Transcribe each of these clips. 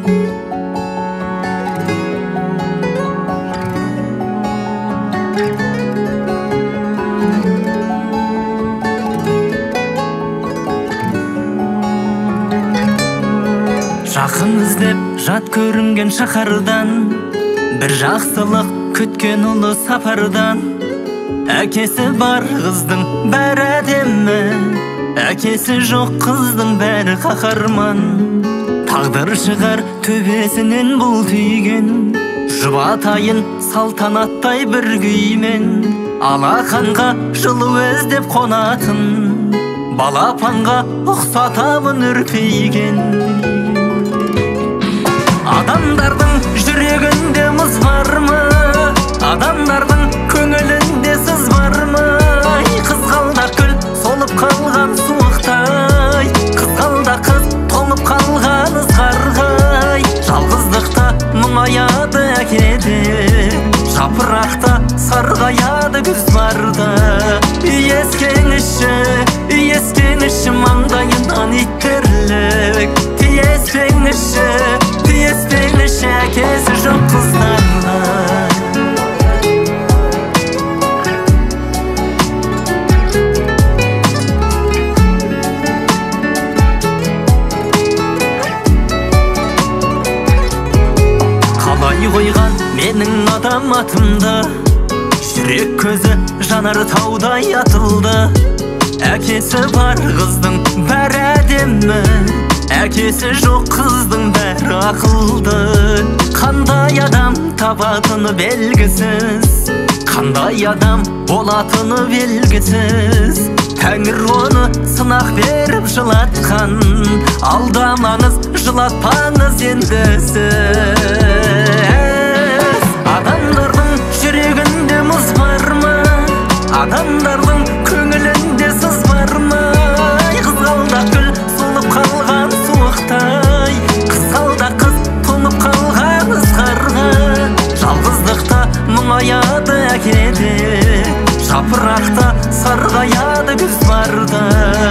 Жақын іздеп жат көрінген шаһардан, бір жақсылық күткен ұлы сапардан. Әкесі бар қыздың бәрі әдемі, әкесі жоқ қыздың бәрі қаһарман. Тағдыр шығар төбесінен бұл түйген, жұбатайын салтанаттай бір күймен. Алақанға жылу іздеп қонатын, балапанға ұқсатамын үрпейген. Адамдардың жүрегінде мұз бар ма? Адамдардың көңілінде сыз бар ма? Қызғалдақ гүл солып қалған суықтай, қызғалдақ қыз толып қалған ызғарғай. Жалғыздықта мұңаяды әкеде, жапырақта сарғаяды күз барда. Иескеніші маңдайынан иттерлік, тиеспеңіші әкесі жоқ қыздарға. Қалай қойған менің адам атымды, жүрек көзі жанар таудай атылды. Әкесі бар қыздың бәрі әдемі, әкесі жоқ қыздың бәрі ақылды. Қандай адам табатыны белгісіз, қандай адам болатыны белгісіз. Тәңір оны сынақ беріп жылатқан, алдамаңыз жылатпаңыз енді сіз. Адамдардың жүрегінде мұз бар ма? Адамдардың көңілінде сыз бар ма? Қызғалдақ гүл солып қалған суықтай, қызғалдақ қыз тоңып қалған ызғарға. Жалғыздықта мұңаяды әкеде, жапырақта сарғаяды күз барда.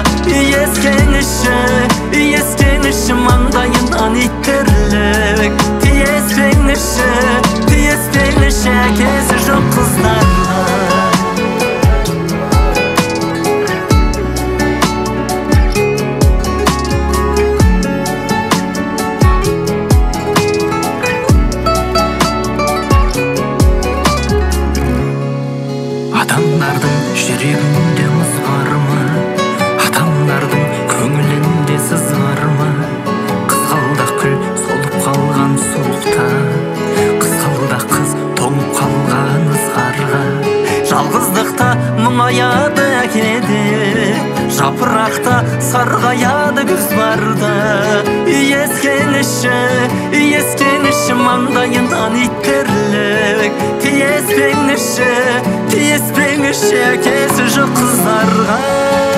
Иескеніші маңдайынан иттерлік, тиеспеңіші әкесі жоқ қыздарға. Адамдардың жүрегінде мұз бар ма? Адамдардың көңілінде сыз бар ма? Қызғалдақ гүл солып қалған суықта, қызғалдақ қыз тоңып қалған ызғарға. Жалғыздықта мұңаяды әкеде, жапырақта сарғаяды күз барда. Иескеніші маңдайынан иттерлік, тиеспеңіші әкесі жоқ қыздарға.